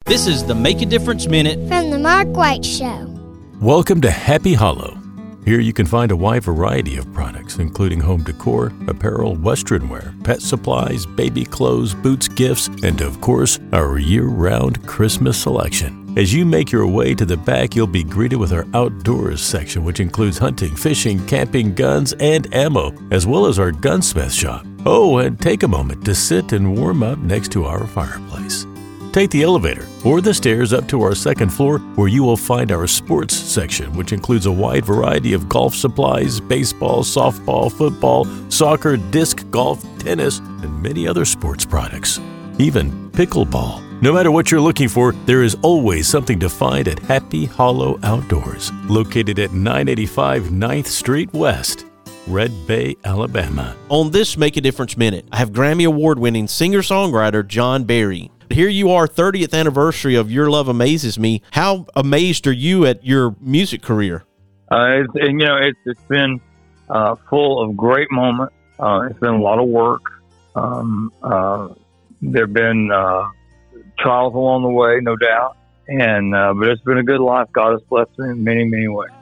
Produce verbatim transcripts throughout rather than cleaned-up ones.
This is the Make a Difference Minute from the Mark White Show. Welcome to Happy Hollow. Here you can find a wide variety of products, including home decor, apparel, western wear, pet supplies, baby clothes, boots, gifts, and of course, our year-round Christmas selection. As you make your way to the back, you'll be greeted with our outdoors section, which includes hunting, fishing, camping, guns, and ammo, as well as our gunsmith shop. Oh, and take a moment to sit and warm up next to our fireplace. Take the elevator or the stairs up to our second floor, where you will find our sports section, which includes a wide variety of golf supplies, baseball, softball, football, soccer, disc golf, tennis, and many other sports products. Even pickleball. No matter what you're looking for, there is always something to find at Happy Hollow Outdoors, located at nine eighty-five ninth Street West, Red Bay, Alabama. On this Make a Difference Minute, I have Grammy Award-winning singer-songwriter John Berry. Here you are, thirtieth anniversary of Your Love Amazes Me. How amazed are you at your music career? Uh, it's, and, you know, it's, it's been uh, full of great moments. Uh, it's been a lot of work. Um, uh, there have been uh, trials along the way, no doubt. And uh, but it's been a good life. God has blessed me in many, many ways.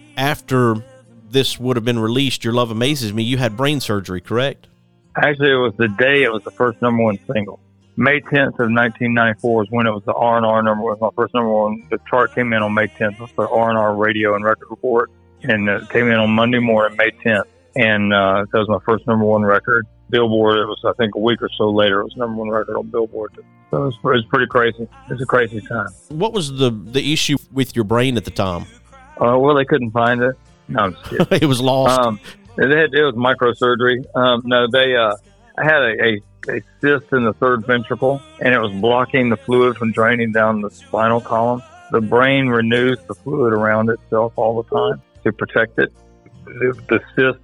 After this would have been released, Your Love Amazes Me, you had brain surgery, correct? Actually, it was the day it was the first number one single. May tenth of nineteen ninety-four is when it was the R and R number. It was my first number one. The chart came in on May tenth. It was the R and R radio and record report. And it came in on Monday morning, May tenth. And uh, that was my first number one record. Billboard, it was, I think, a week or so later, it was number one record on Billboard. So it was, it was pretty crazy. It was a crazy time. What was the, the issue with your brain at the time? Uh, well, they couldn't find it. No, I'm just kidding. It was lost. Um, it, had, it was microsurgery. Um, no, they, uh, I had a, a a cyst in the third ventricle, and it was blocking the fluid from draining down the spinal column. The brain renews the fluid around itself all the time to protect it. The, the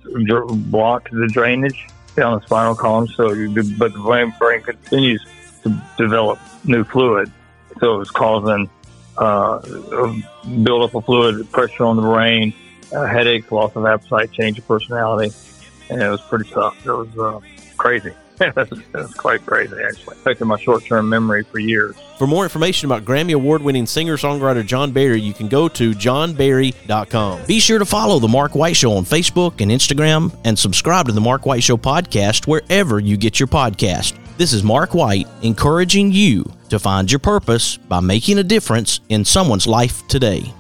cyst blocked the drainage down the spinal column, so you, but the brain, brain continues to develop new fluid. So it was causing uh, buildup of fluid, pressure on the brain, uh, headaches, loss of appetite, change of personality, and it was pretty tough. It was uh, crazy. That's, that's quite crazy, actually. Affected my short-term memory for years. For more information about Grammy Award-winning singer-songwriter John Berry, you can go to john berry dot com. Be sure to follow The Mark White Show on Facebook and Instagram, and subscribe to The Mark White Show podcast wherever you get your podcast. This is Mark White, encouraging you to find your purpose by making a difference in someone's life today.